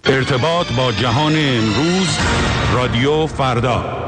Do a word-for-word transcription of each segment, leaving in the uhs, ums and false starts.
ارتباط با جهان امروز، رادیو فردا.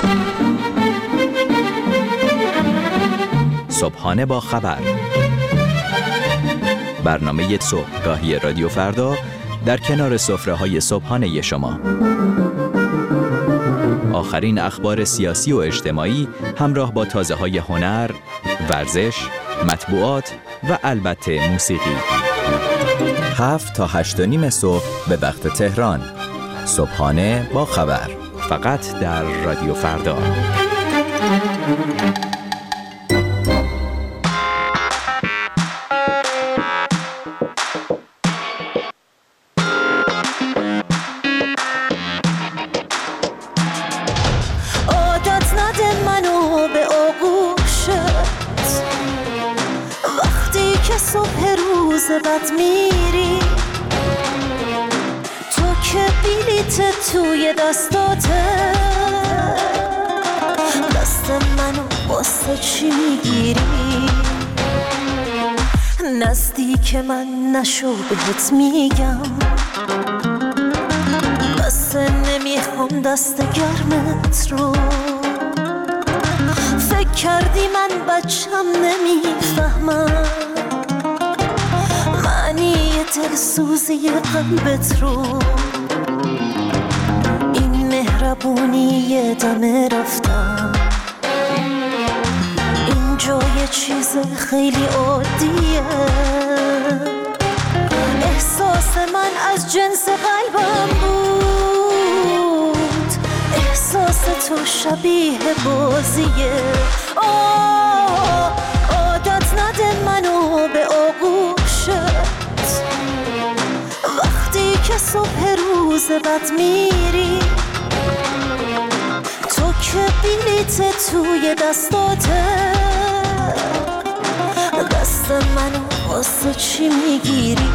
صبحانه با خبر. برنامه صبحگاهی رادیو فردا در کنار سفره‌های صبحانه شما. آخرین اخبار سیاسی و اجتماعی همراه با تازه‌های هنر، ورزش، مطبوعات و البته موسیقی. هفت تا هشت و نیم صبح به وقت تهران. صبحانه با خبر. فقط در رادیو فردا. بد میری تو که بلیت توی دستاته، دست منو واسه چی میگیری؟ نزدیک من نشو بهت میگم، بس نمیخوام دست گرمت رو. فکر کردی من بچم نمیفهمم دلسوزی قلبت رو. این مهربونی دم رفتم، اینجا یه چیز خیلی عادیه. احساس من از جنس قلبم بود، احساس تو شبیه بازیه. آه عادت نده منو به آغوشت، که صبح روز بد میری تو که بلیت توی دستاته، دست منو واسه چی میگیری؟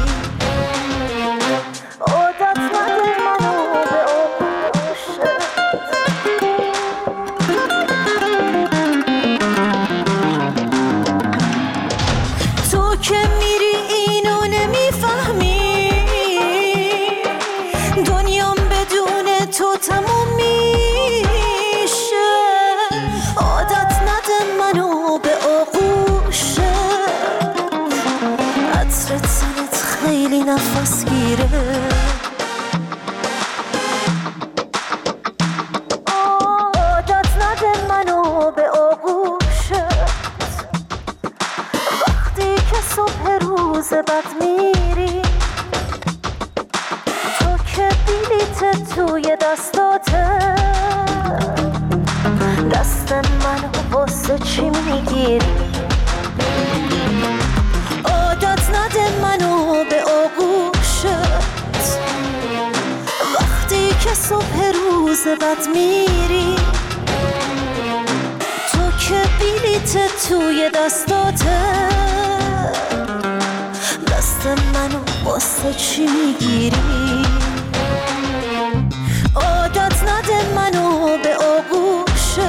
عادت نده منو به آغوشت، تو که میری اینو نمیفهمی، تو تموم میشه. عادت نده منو به آغوشت، عطر تنت خیلی نفس گیره. عادت نده منو به آغوشت، وقتی که صبح روز بد میری توی دستاته، دست منو واسه چی میگیری؟ عادت نده منو به آغوشت، وقتی که صبح روز بد میری تو که بلیت توی دستاته، دست منو واسه چی میگیری؟ عادت نده منو به آغوشت،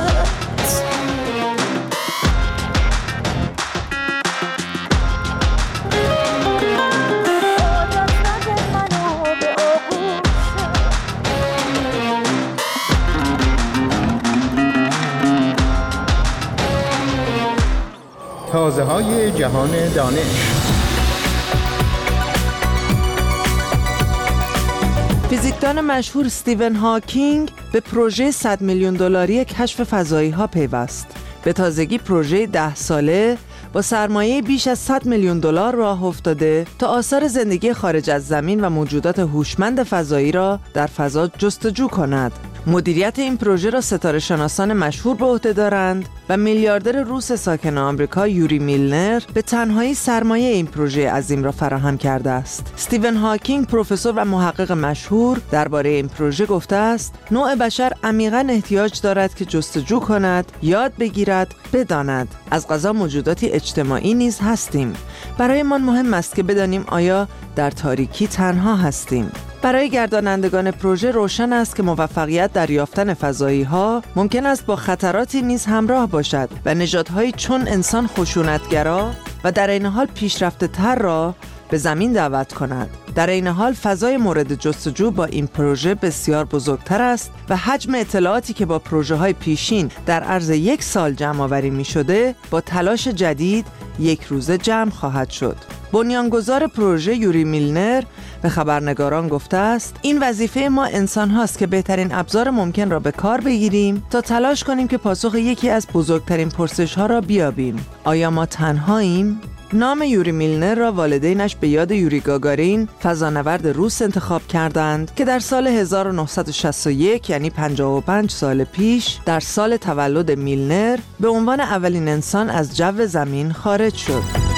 عادت نده منو به آغوشت. تازه های جهان دانش. فیزیکدان مشهور استیون هاکینگ به پروژه صد میلیون دلاری کشف فضایی ها پیوست. به تازگی پروژه ده ساله با سرمایه بیش از صد میلیون دلار راه افتاده تا آثار زندگی خارج از زمین و موجودات هوشمند فضایی را در فضا جستجو کند. مدیریت این پروژه را ستاره شناسان مشهور به عهده دارند و میلیاردر روس ساکن آمریکا یوری میلنر به تنهایی سرمایه این پروژه عظیم را فراهم کرده است. استیون هاکینگ، پروفسور و محقق مشهور، درباره این پروژه گفته است: نوع بشر عمیقاً احتیاج دارد که جستجو کند، یاد بگیرد، بداند. از قضا موجوداتی اجتماعی نیز هستیم. برایمان مهم است که بدانیم آیا در تاریکی تنها هستیم. برای گردانندگان پروژه روشن است که موفقیت در یافتن فضایی‌ها ممکن است با خطراتی نیز همراه باشد و نژادهایی چون انسان خشونتگرا و در این حال پیشرفته تر را به زمین دعوت کند. در این حال فضای مورد جستجو با این پروژه بسیار بزرگتر است و حجم اطلاعاتی که با پروژه‌های پیشین در عرض یک سال جمع آوری می شده با تلاش جدید یک روزه جمع خواهد شد. بنیانگذار پروژه یوری میلنر به خبرنگاران گفته است این وظیفه ما انسان هاست که بهترین ابزار ممکن را به کار بگیریم تا تلاش کنیم که پاسخ یکی از بزرگترین پرسش ها را بیابیم. آیا ما تنهاییم؟ نام یوری میلنر را والدینش به یاد یوری گاگارین فضانورد روس انتخاب کردند که در سال هزار و نهصد و شصت و یک یعنی پنجاه و پنج سال پیش در سال تولد میلنر به عنوان اولین انسان از جو زمین خارج شد.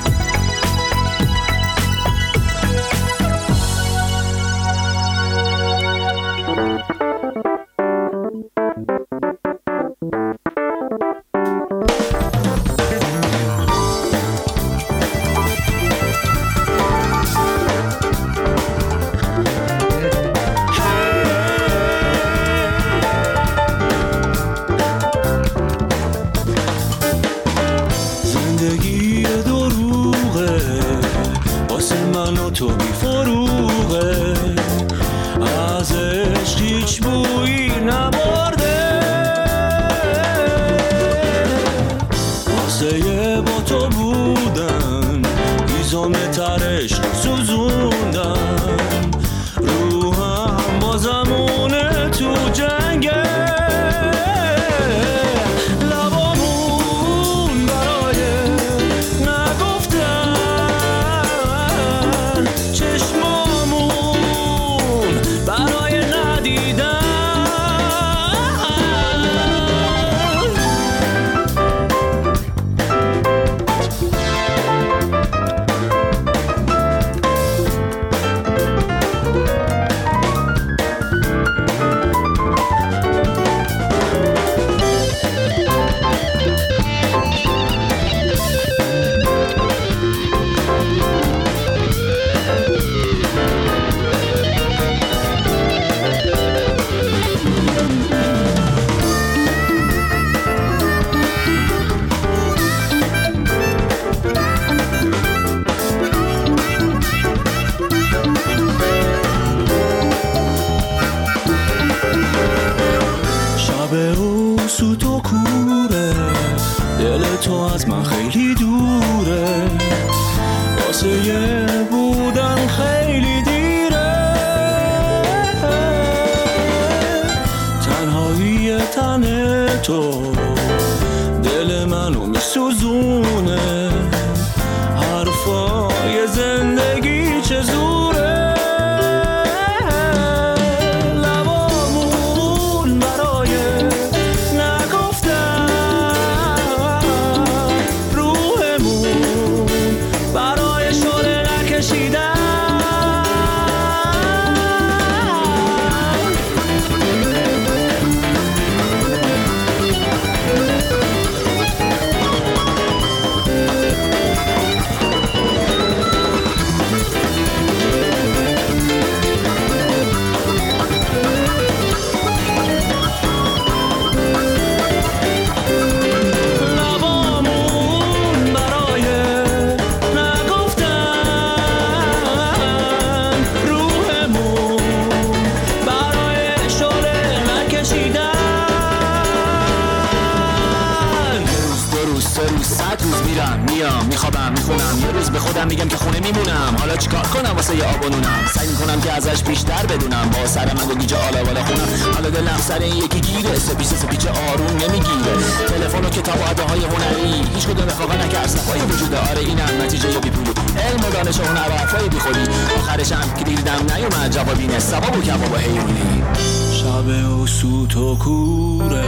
میخوابم میخونم یه روز به خودم میگم که خونه میمونم. حالا چیکار کنم واسه یه آبونونم؟ سعی میکنم که ازش بیشتر بدونم. با سر من و گیج آلا بالا خونم. حالا دلم سر این یکی گیره. سپیچ سپیچ آروم نمیگیره. تلفن و کتاب و اداهای هنری هیچ کدوم رفاقت نکرد. صفای وجوده. آره اینم نتیجه بی پولو. علم و دانش و هنر و حرفای بی خودی. آخرش هم که دیدم نیومد جوابی نه. ثواب و کباب و حیوانی. شب و سوت و کوره.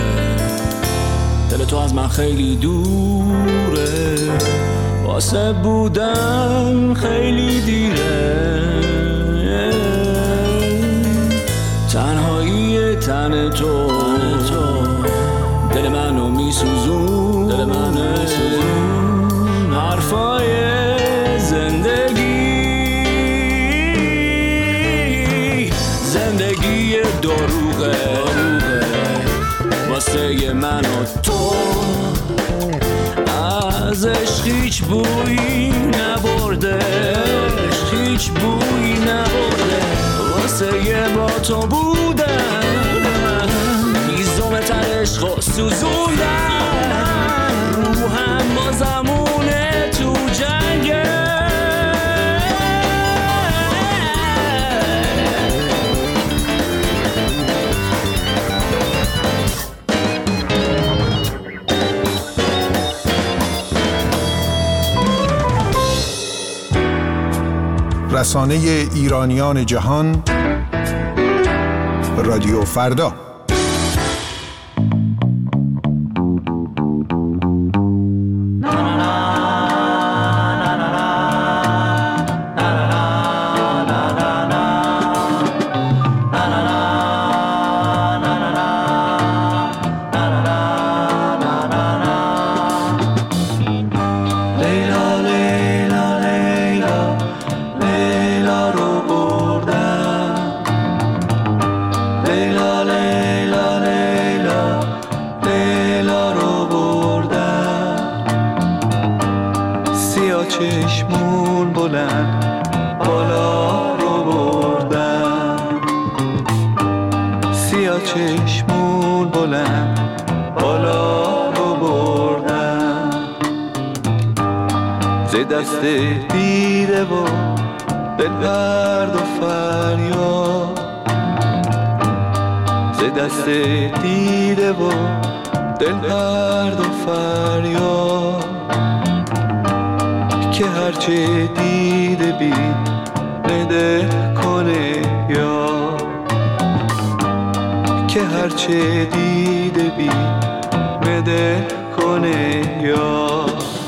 دل تو از من خیلی دوره. واسه بودن خیلی دیره. تنهایی تن تو دل منو میسوزون. دل منو میسوزون. حرفای زندگی زندگی دروغه واسه من و تو. از عشق هیچ بویی نبرده. هیچ بویی نبرده. واسه یه با تو بودن میزوم تر عشق و سوزوندن. روحم با زمونه تو جنگه. رسانه ایرانیان جهان، رادیو فردا. چشمون بلند بالا رو بردن، سیاه چشمون بلند بالا رو بردن، ز دست دیده و دل درد و فریاد، ز دست دیده و دل درد و فریاد، که هرچه دیده بی نده کنه یا، که هرچه دیده بی نده کنه یا.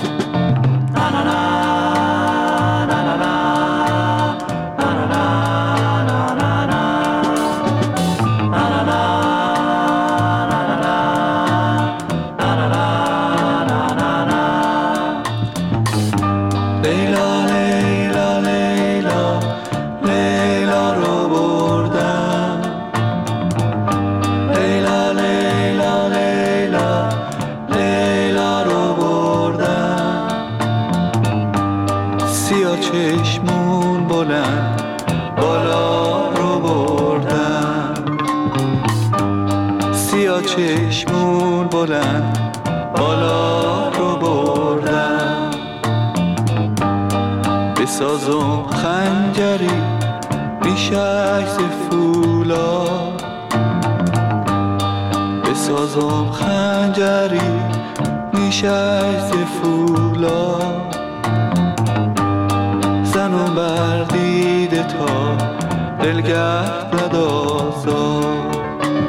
چشمون بلند بالا رو بردن، سیاه چشمون بلند بالا رو بردن، بسازم خنجری بیشک ز فولاد، بسازم خنجری بیشک ز فولاد، زنم بر دیده تا دلگرد ندازاد،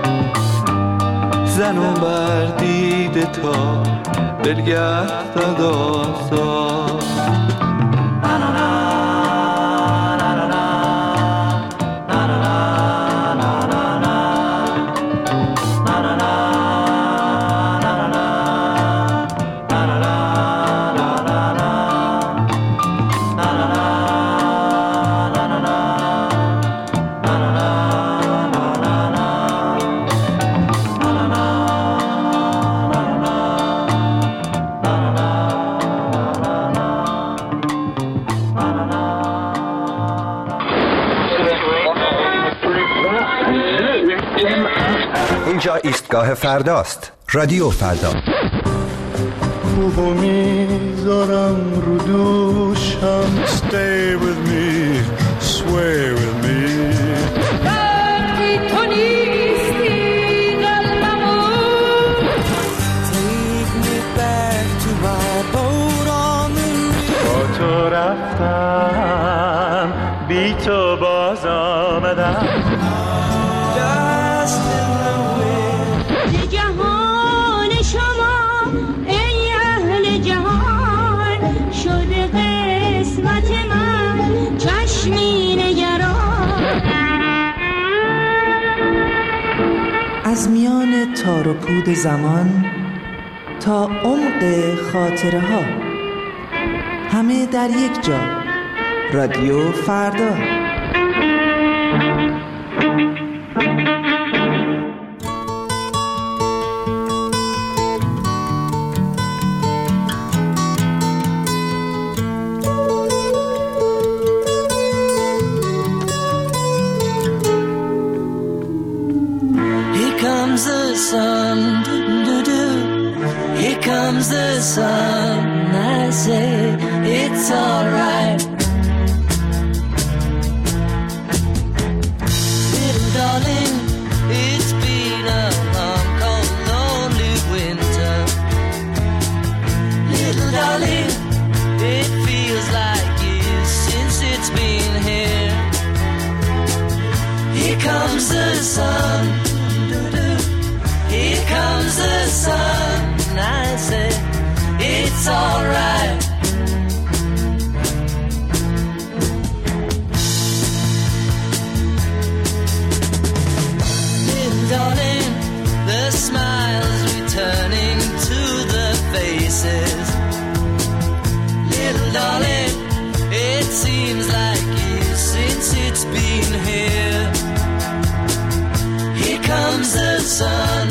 زنم بر دیده تا دلگرد ندازاد. اینجا ایستگاه فرداست، رادیو فردا. کوبو میذارم رو دوشم، stay with me, sway with me. وقتی تو نیستی قلبمو take me back to my boat on the river. با تو رفتم بی تو باز آمدم، از میان تار و پود زمان تا عمق خاطره ها، همه در یک جا، رادیو فردا. Sun, do-do-do. Here comes the sun. I say it's alright. Little darling, it's been a long, cold, lonely winter. Little darling, it feels like years since it's been here. Here comes the sun. Here comes the sun. And I say, it's alright. Little darling, the smiles returning to the faces. Little darling, it seems like years since it's been here. Here comes the sun.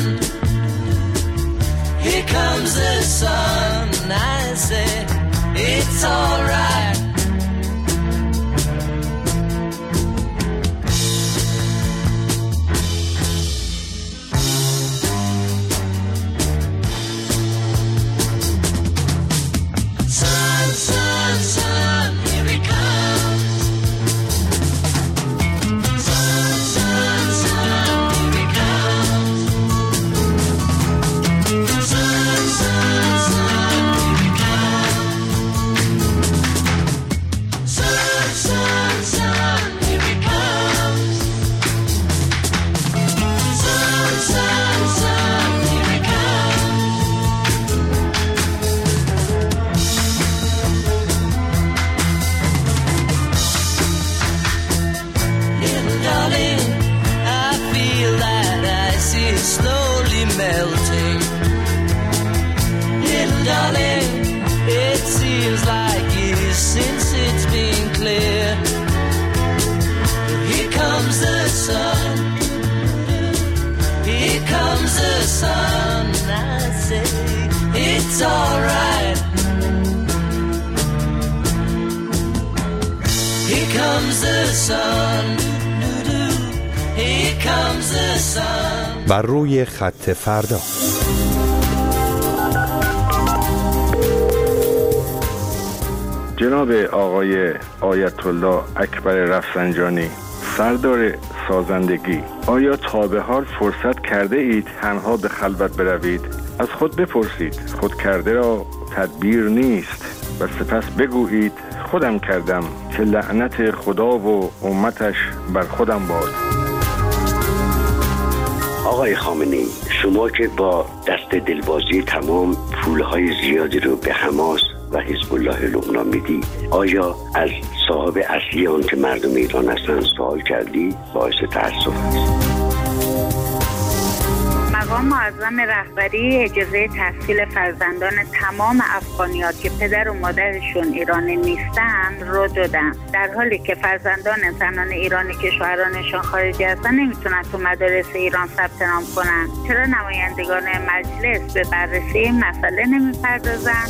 Here comes the sun. And I say, it's alright. Sun, sun, sun, here it comes. Sun, sun, sun, here it comes. Sun, sun, sun, here it comes. Sun, sun, sun, here it comes. Sun, sun, sun, here it comes. Little darling, I feel that ice is slowly melting. Little darling, it seems like years since it's been clear. Here comes the sun. Here comes the sun. And I say, it's alright. Here comes the sun. Here comes the sun. بر روی خط فردا. جناب آقای آیت الله اکبر رفسنجانی، سردار سازندگی، آیا تا به حال فرصت کرده اید تنها به خلوت بروید؟ از خود بپرسید، خود کرده را تدبیر نیست و سپس بگویید خودم کردم که لعنت خدا و امتش بر خودم باد. آقای خامنه‌ای، شما که با دست دلبازی تمام پولهای زیادی رو به حماس و حزب الله لبنان میدی، آیا از صاحب اصلی آن که مردم ایران هستند سوال کردی؟ باعث تأسف است. مقام معظم رهبری اجازه تحصیل فرزندان تمام افغانی‌ها که پدر و مادرشون ایرانی نیستن رو دادن، در حالی که فرزندان زنان ایرانی که شوهرانشان خارجی هستن نمیتونن تو مدارس ایران ثبت نام کنن. چرا نمایندگان مجلس به بررسی این مسئله نمیپردازن؟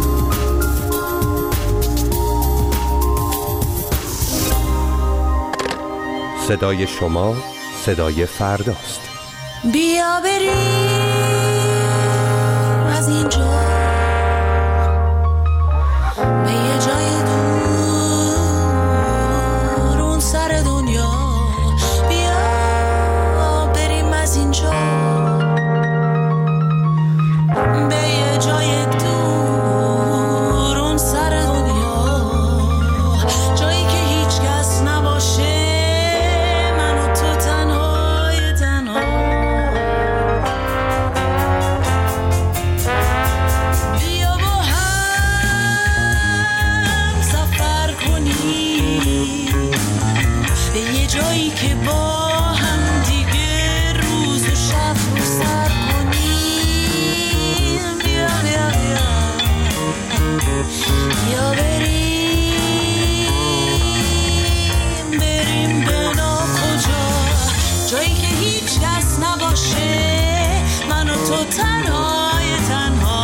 صدای شما صدای فرداست. بیا بریم از اینجا به یه جای دور اون سر دنیا. بیا بریم از اینجا به یه جای دور اون سر دنیا، جایی که هیچ کس نباشه، من و تو تنهای تنها. جایی که با هم دیگه روز و شب رو سر کنیم. بیا بیا بیا بیا بریم بریم به ناکجا، جایی که هیچ کس نباشه، من و تو تنهای تنها.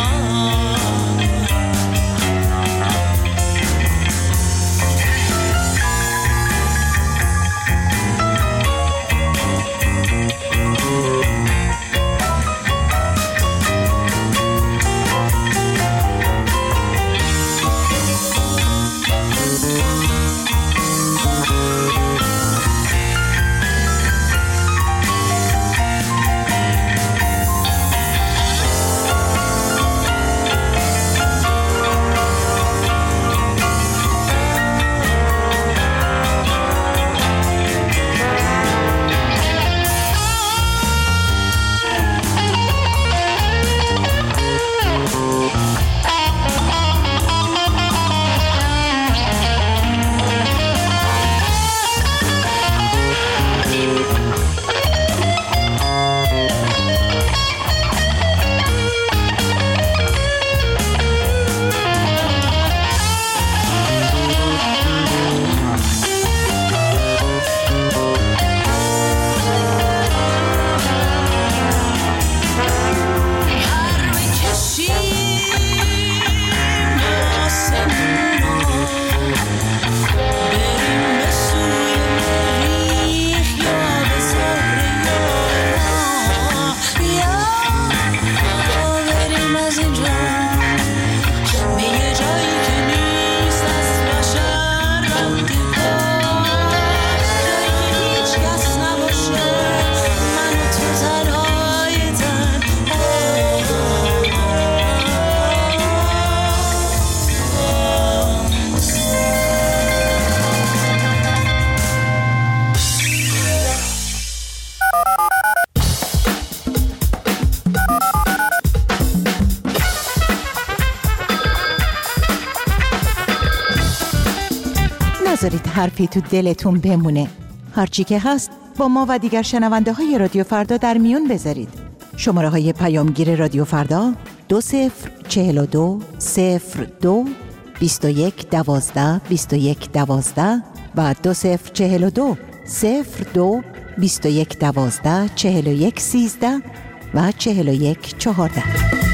نذارید حرفی تو دلتون بمونه. هرچی که هست با ما و دیگر شنونده های رادیو فردا در میون بذارید. شماره های پیامگیر رادیو فردا دو صفر چهل و دو صفر دو بیست و یک دوازده بیست و یک دوازده و دو صفر چهل و دو صفر دو بیست و یک دوازده چهل و یک سیزده و چهل و یک چهارده.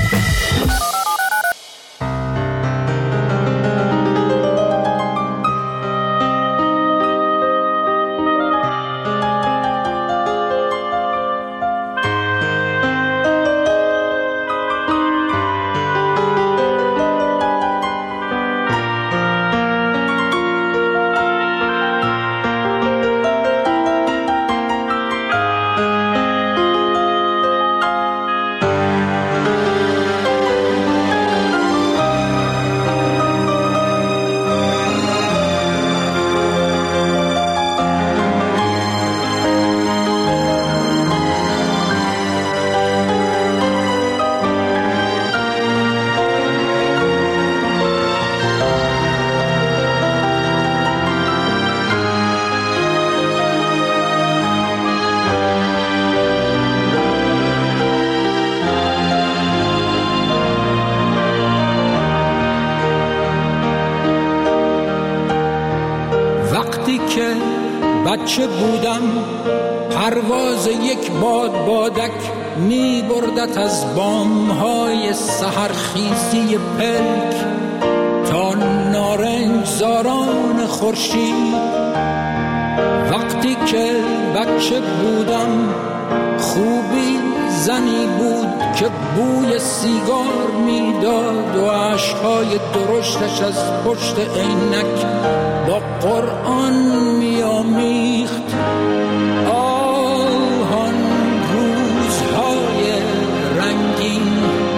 بچه بودم پرواز یک باد بادک می بردت از بامهای سحرخیزی پلک تا نارنج زاران خورشید. وقتی که بچه بودم خوبی زنی بود که بوی سیگار میداد و عشقهای درشتش از پشت عینک با قرآن میامیخت. آهان روزهای رنگین،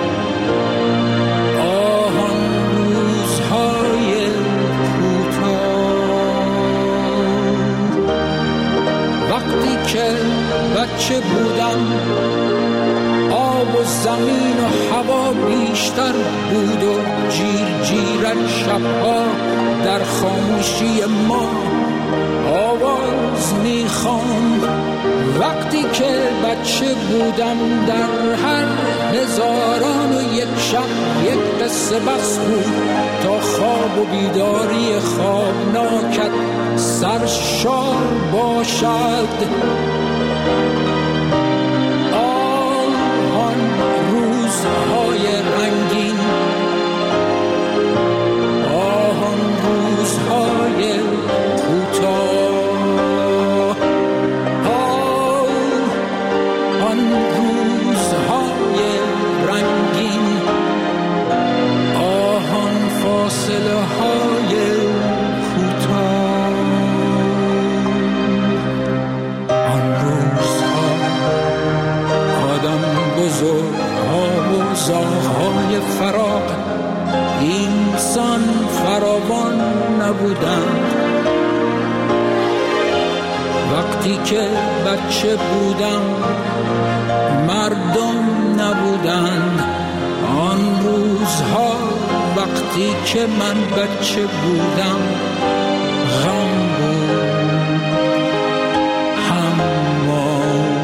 آهان روزهای کوتاه. وقتی که بچه بودم آب و زمین و هوا بیشتر بود و جیر جیرک شبها در خاموشی ما آواز میخواند. وقتی که بچه بودم در هر هزاران و یک شب یک قصه بس بود تا خواب و بیداری خوابناکت سرشار باشد. آن روزهای رنگین، آن روزهای کوتاه، آن روزهای رنگین، آن فاصله های کوتاه، آن روزها آدم بزرگها و زاغهای فراق اینسان فراوان نبودند. وقتی که بچه بودم مردم نبودند. آن روزها وقتی که من بچه بودم غم بود، حمام.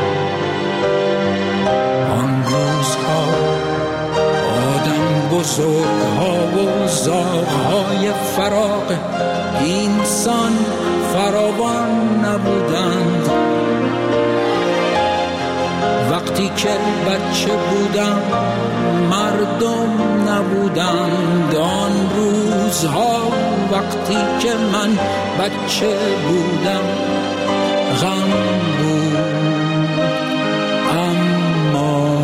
آن روزها آدم بزرگها و زاغهای فراق اینسان فراوان نبودند. وقتی که بچه بودم مردم نبودند. آن روزها وقتی که من بچه بودم غم بود، اما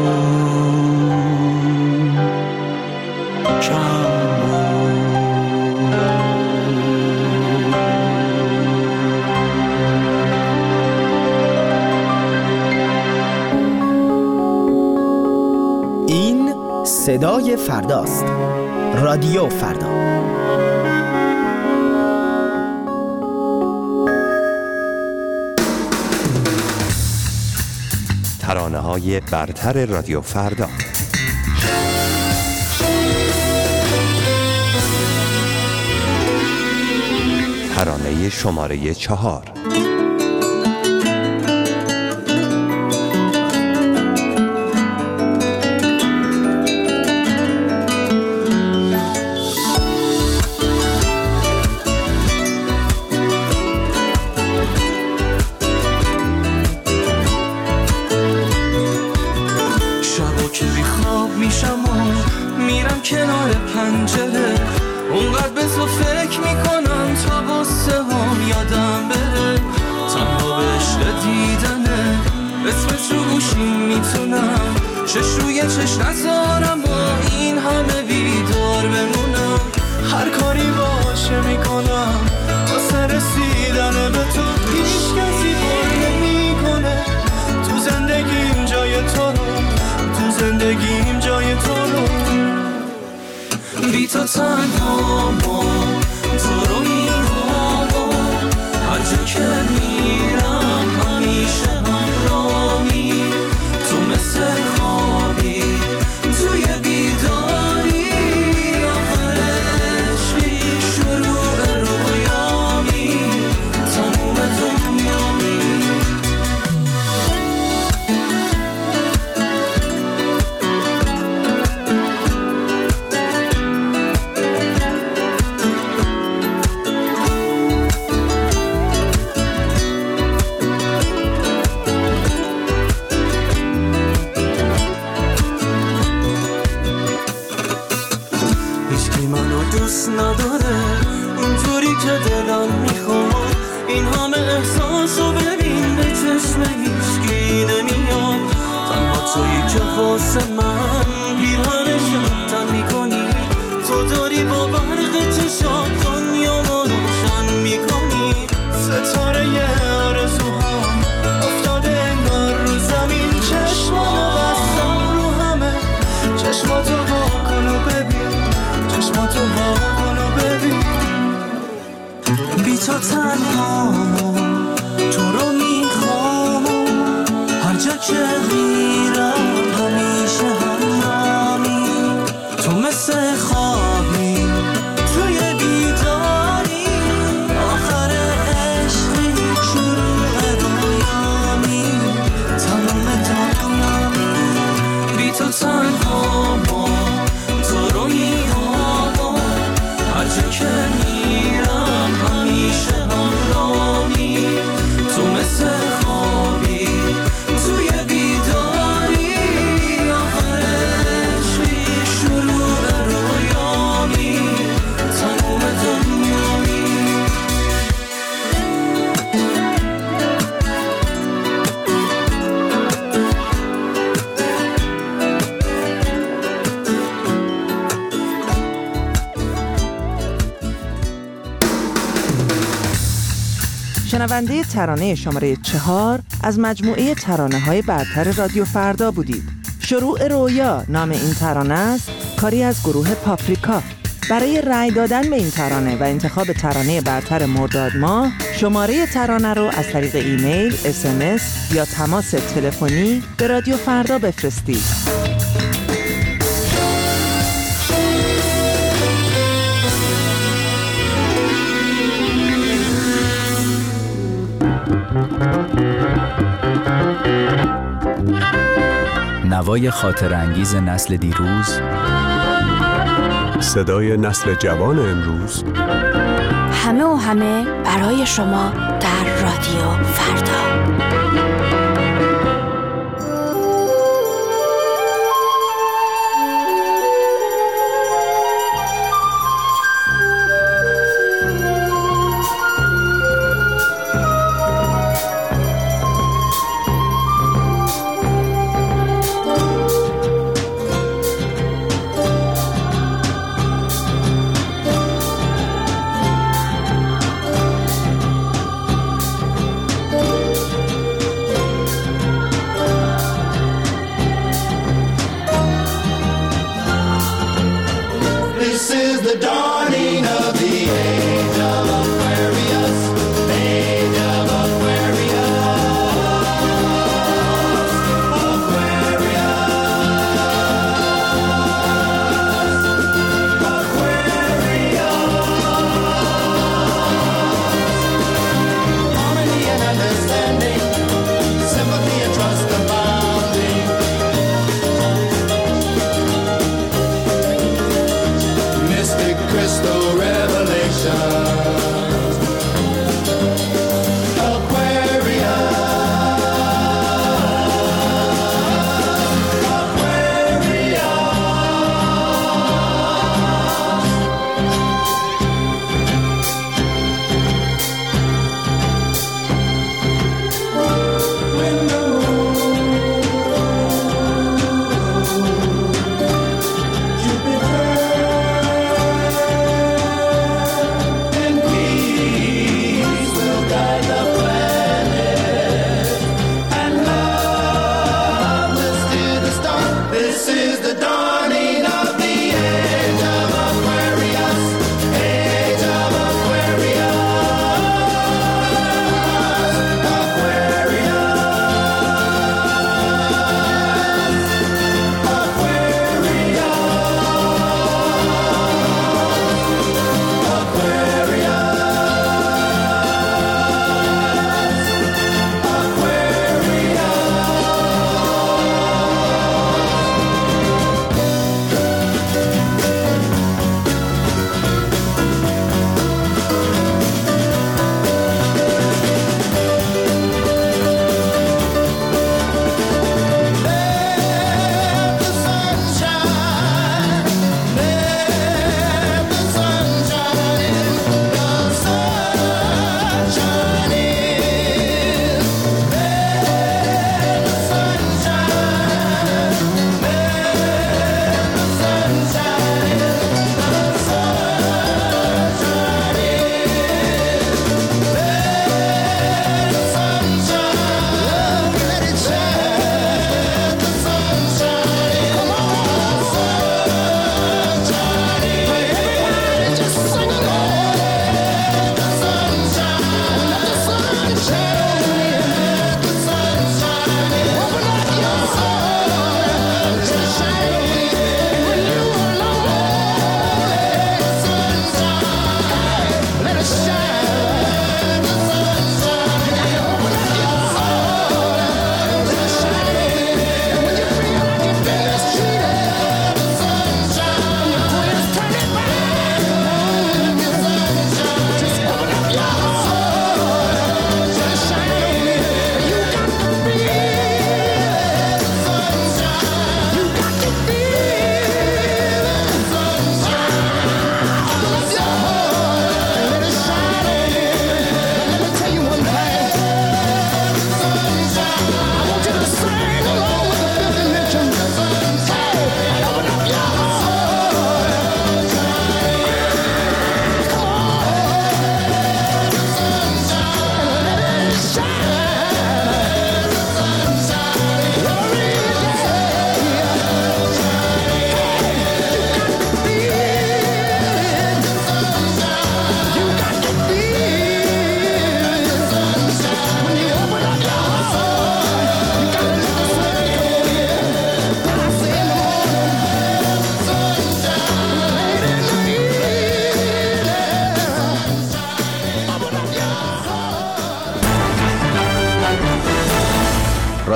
کم صدای فرداست. رادیو فردا. ترانه‌های برتر رادیو فردا. ترانه شماره چهار. شبا که بیخواب میشم و میرم کنار پنجره، اونقدر به تو فکر میکنم تا قصه هم یادم بره. تنها به عشق دیدنه اسمت رو گوشیم میتونم چش روی چش نذارم با این همه بیدار بمونم. هر کاری باشه میکنم واسه رسیدن به تو، هیچ کسی بار نمیکنه تو زندگیم جای تو رو، تو زندگیم جای تو رو. بی تو تنهام تو رو میخوام، هر جا که میرم همیشه همراهی، تو مثل خوابی توی بیداری، آخر عشقی شروع رویامی، تموم دنیامی. دوست نداره اونطوری که دلم میخواد، این همه احساسو ببین به چشم هیچکی نمیاد. تنها تویی که واسه من پیرهنشم تن میکنی، تو داری با برق چشات دنیامو روشن میکنی. ستاره آرزوهام افتاده انگار رو زمین، چشماتو بستم رو همه، چشماتو وا کن و ببین، چشماتو وا کن و ببین. بی تو تنهام تو رو میخوام، هر جا که میرم همیشه همراهی، تو مثل خوابی توی بیداری، آخر عشقی شروع رویامی، تمام دنیامی. بی تو تنهام تو رو میخوام، هر جا که میرم همیشه همراهی، تو مثل خوابی توی بیداری، آخر عشقی شروع رویامی، تموم دنیامی. شنونده ترانه شماره چهار از مجموعه ترانه های برتر رادیو فردا بودید. شروع رویا نام این ترانه است، کاری از گروه پاپریکا. برای رأی دادن به این ترانه و انتخاب ترانه برتر مرداد ماه، شماره ترانه رو از طریق ایمیل، اس ام اس یا تماس تلفنی به رادیو فردا بفرستید. نوای خاطر انگیز نسل دیروز، صدای نسل جوان امروز، همه و همه برای شما در رادیو فردا.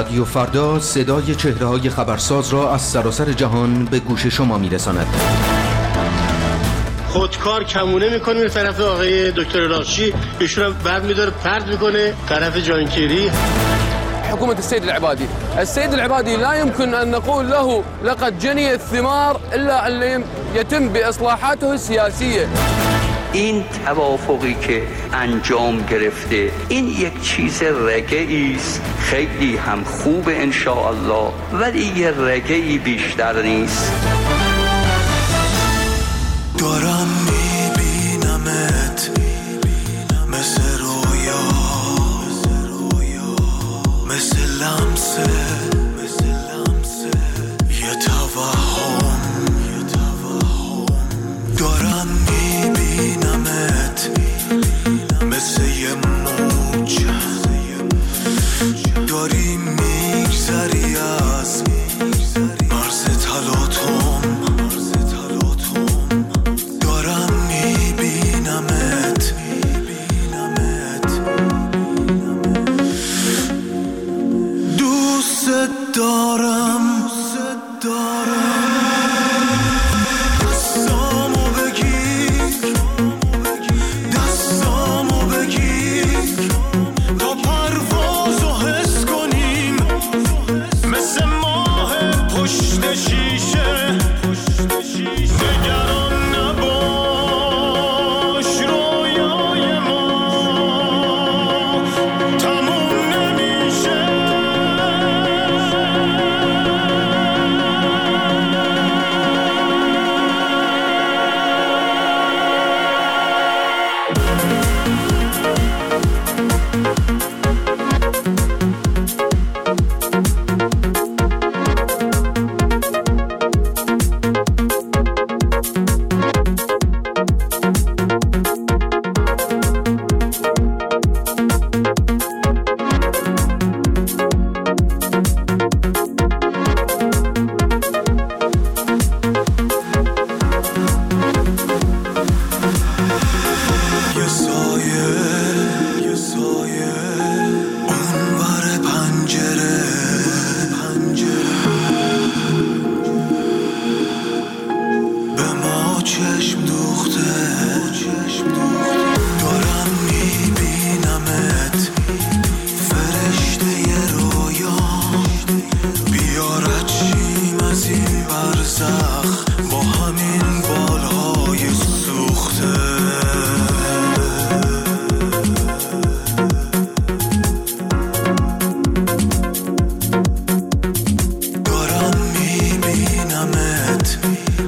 رادیو فردا صدای چهره‌های خبرساز را از سراسر جهان به گوش شما می‌رساند. خودکار کمونه میکنه به طرف آقای دکتر راشی، ایشون هم بعد میداره پرد میکنه طرف جانکیری. حكومة السيد العبادي السيد العبادي لا يمكن أن نقول له لقد جني الثمار إلا أن يتم بإصلاحاته السياسية. این توافقی که انجام گرفته این یک چیز رگه‌ای است، خیلی هم خوب ان شاء الله، ولی یه رگه‌ای بیشتر نیست. دارم میبینمت مثل رویا، مثل لمسه یه توهم، دارم میبینمت مثل یه موج، داری میگذری از مرز تلاطم، دارم میبینمت دوست دارم دستامو بگیر، دستامو بگیر تا پروازو حس کنیم، مثل ماه پشت شیشه نگران نباش، رویای ما تموم نمیشه. یه سایه یه سایه اون ور پنجره به ما چشم دوخته، دارم میبینمت فرشته ی رویا، بیارد شیم از این برزخ با همین بالهای سوخته. دارم میبینمت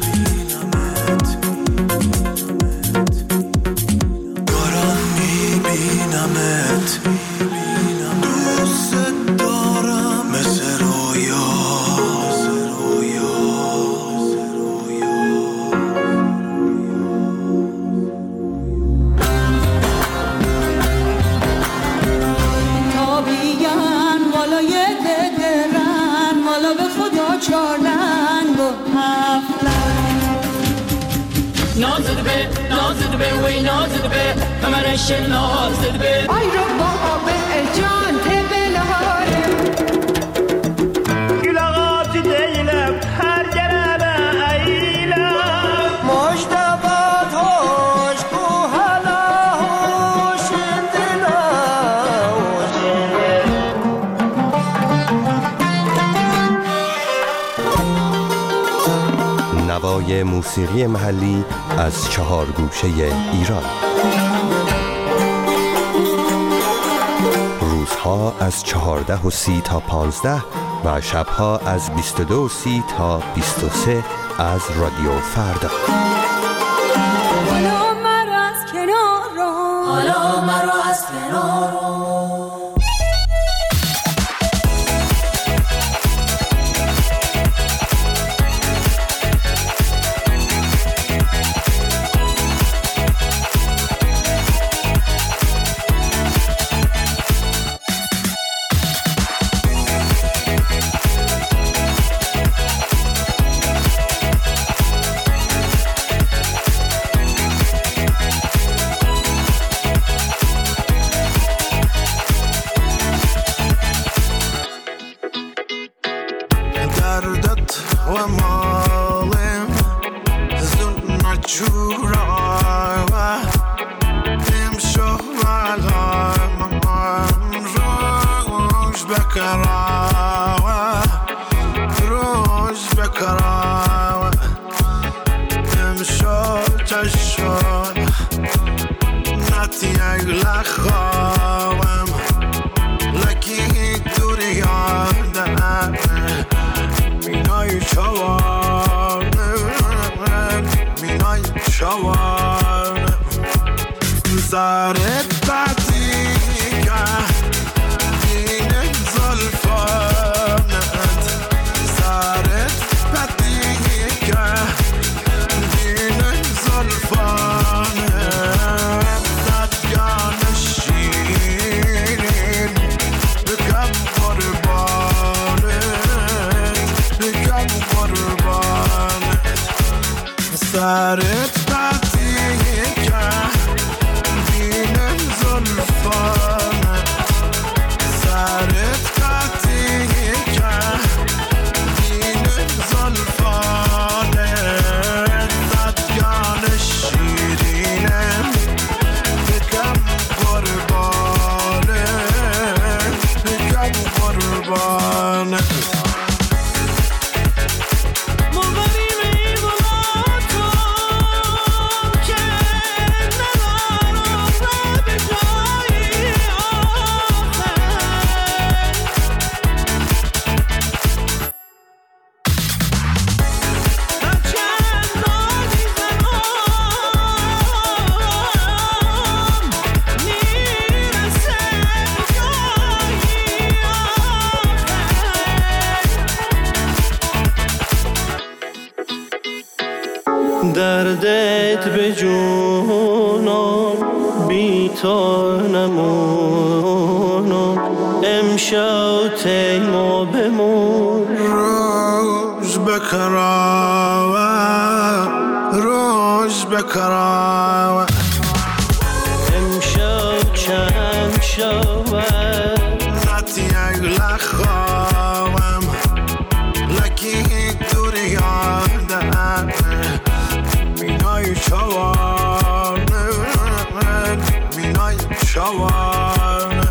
دارم میبینمت دوست دارم مثل رویا. تابیان والا یه ددرن والا به خدا چارلنگ و هفتلنگ نازد به نازد به وی نازد به کمرش نازد به ای رو بابا به جان تبلهاره گلاغات دیلم هر گربه ایلم مجتبات هوش کو هلا هوش دلا نوای موسیقی محلی از چهار گوشه ایران. روزها از چهارده و سی تا پانزده و شبها از بیست و دو و سی تا بیست و سه از رادیو فردا. حالا مرا از کنار رو، حالا مرا از کنار رو. بکراوه روش بکراوه امشو چشون نتی اگل خوام لکی دوری یادم مینای چوان مینای چوان زارت بدی که دین زلفانت زارت بدی که دین زلفانت دادگان شیرین بکم قربانت بکم قربانت زارت بدی که دین زلفانت سرت قطعی که دین زلفانت دادگان شیرینم بکم قربانت بکم قربانت دردت به جونم بی تو نمونم امشب تیما بمون روش بکراوه روش بکراوه امشب چند شوه نتی اگل خوام لکی دوری یادم مینای چوان مینای چوان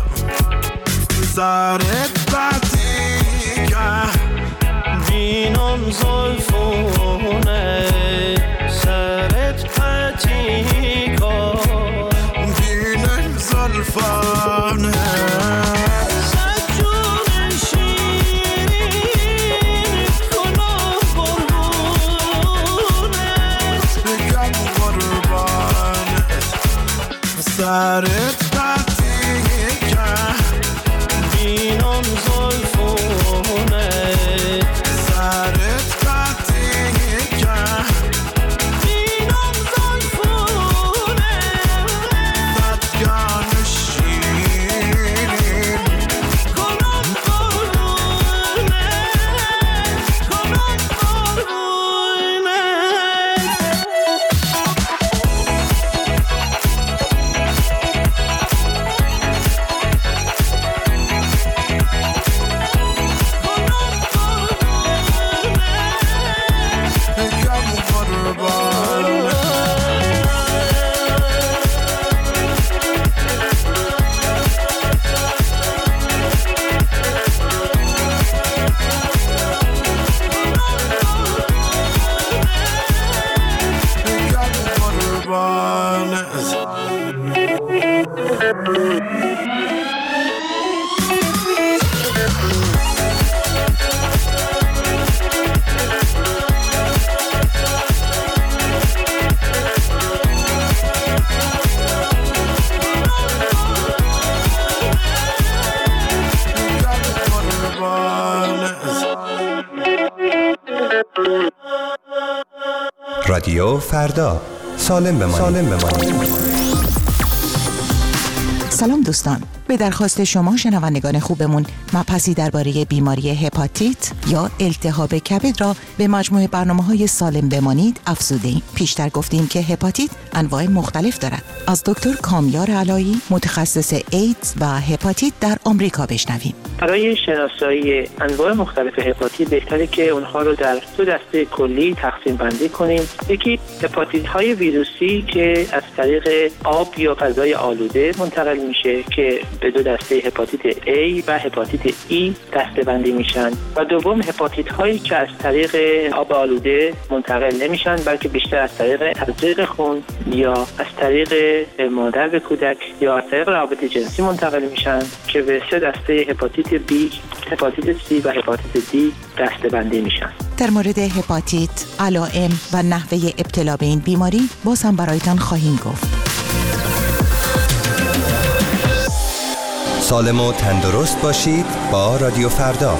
زارت بدی که دینم زلفونه سرت پتی کن دینم زلفانه سرت بدی که دینم زلفونه سرت بدی که دینم زلفونه دادگان شیرین کنم قربونه کنم قربونه رادیو فردا، سالم بمانید. سالم بمانید. سلام دوستان، به درخواست شما شنوندگان خوبمون مبحثی درباره بیماری هپاتیت یا التهاب کبد را به مجموعه برنامه‌های سالم بمانید افزوده‌ایم. پیشتر گفتیم که هپاتیت انواع مختلف دارد. از دکتر کامیار علایی متخصص ایدز و هپاتیت در آمریکا بشنویم. برای شناسایی انواع مختلف هپاتیت بهتره که اونها رو در دو دسته کلی تقسیم تقسیم بندی کنیم. یکی هپاتیت های ویروسی که از طریق آب یا غذای آلوده منتقل میشه که به دو دسته هپاتیت A و هپاتیت E دسته بندی میشن، و دوم هپاتیت هایی که از طریق آب آلوده منتقل نمیشن بلکه بیشتر از طریق تزریق خون یا از طریق مادر به کودک یا از طریق روابط جنسی منتقل میشن که به سه دسته هپاتیت B، هپاتیت C و هپاتیت D دسته بندی میشن. در مورد هپاتیت، علائم و نحوه ابتلا به این بیماری باز هم برایتان خواهیم گفت. سالم و تندرست باشید با رادیو فردا.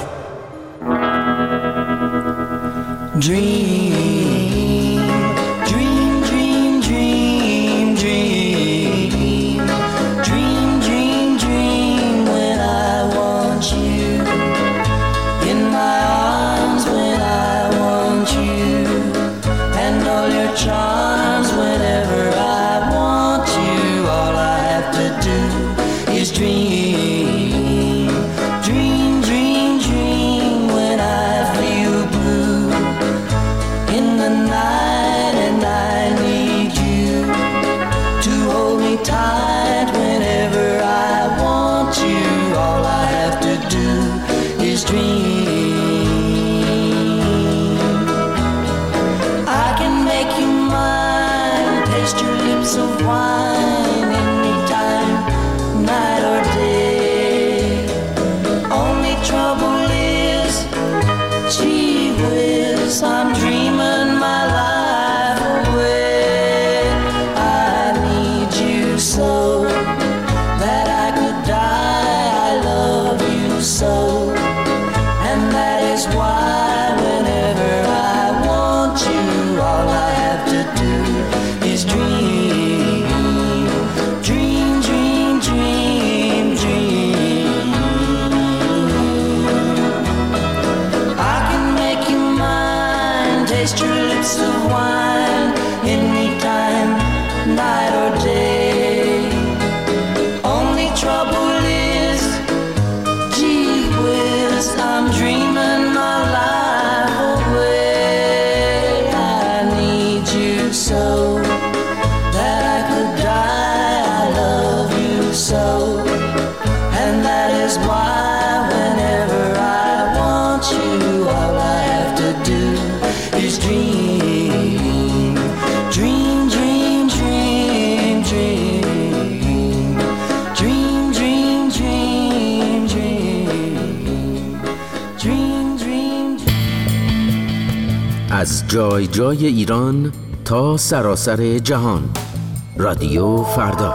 Dream, dream, dream, dream, dream, dream, dream, dream when I want you in my arms, when I want you, and all your charms whenever I want you. All I have to do is dream, dream, dream, dream when I feel blue in the night and I need you to hold me tight whenever I want you. All I have to do is dream. I can make you mine, taste your lips of wine anytime, night or day. Only trouble is, gee whiz, I'm dreaming my life away. I need you so that I could die. I love you so, and that is why whenever I want you, all I have to do is dream, dream, dream, dream, dream. I can make you mine, taste your lips of wine anytime, night or day. Only trouble is, gee whiz, I'm dreaming my life away. I need you so that I could die. I love you so, and that is why whenever I want you, all I have to do is dream, dream, dream, dream, dream, dream, dream, dream, dream, dream, dream. از جای جای ایران تا سراسر جهان، رادیو فردا.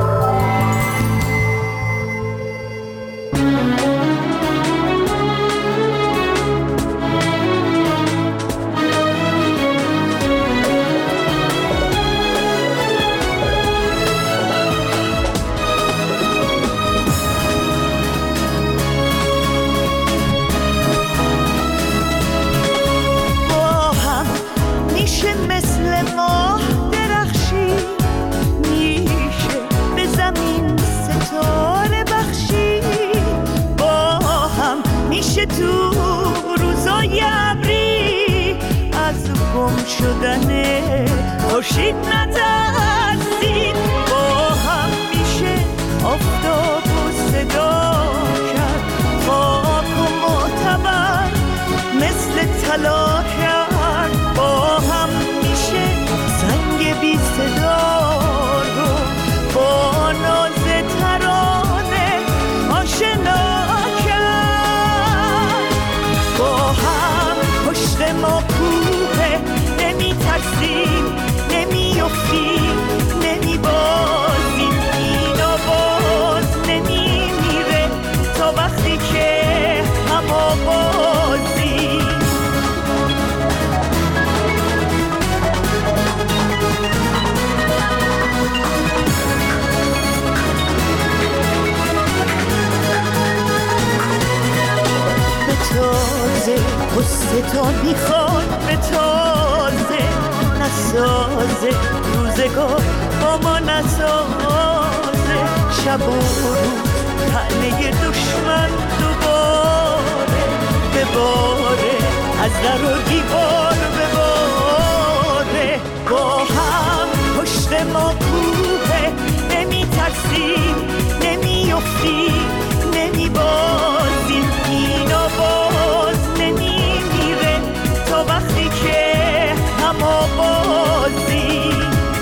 با هم میشه مثل ماه درخشی، میشه به زمین ستاره بخشی. با هم میشه تو روزای ابری از گم شدن خورشید نترسید. با هم میشه آفتاب و صدا کرد، خاک و معتبر مثل طلا کرد. با هم میشه زنگ بی صدا رو با ناز ترانه آشنا کرد. با هم پشت ما کوه، نمی ترسیم، نمی افتیم، نمی بازیم. این آواز نمی میره تا وقتی که هم آوازیم. به تازه قصه تا میخواد، به تازه نسازه روزگار با ما نسازه. شب و روز طعنه دشمن دوباره بباره، از در و دیوار بباره. ما کوه، نمی ترسیم نمی افتیم نمی بازیم، اینا باز نمی میره تا وقتی که هم آوازیم.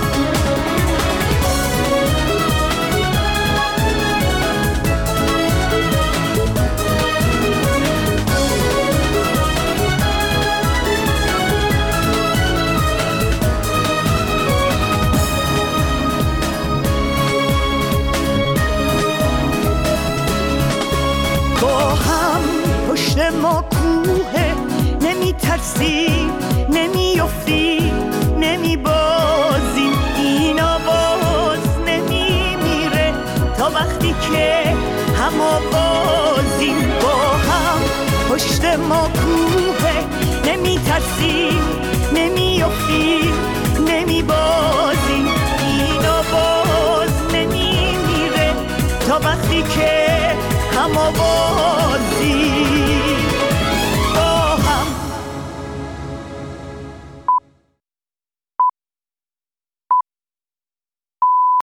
ما کوه، نمی ترسیم نمی افتیم نمی بازیم، این آواز نمی میره تا وقتی که هم آوازیم. با هم پشت ما کوه، نمی ترسیم نمی افتیم نمی بازیم، این آواز نمی میره تا وقتی که هم آوازیم.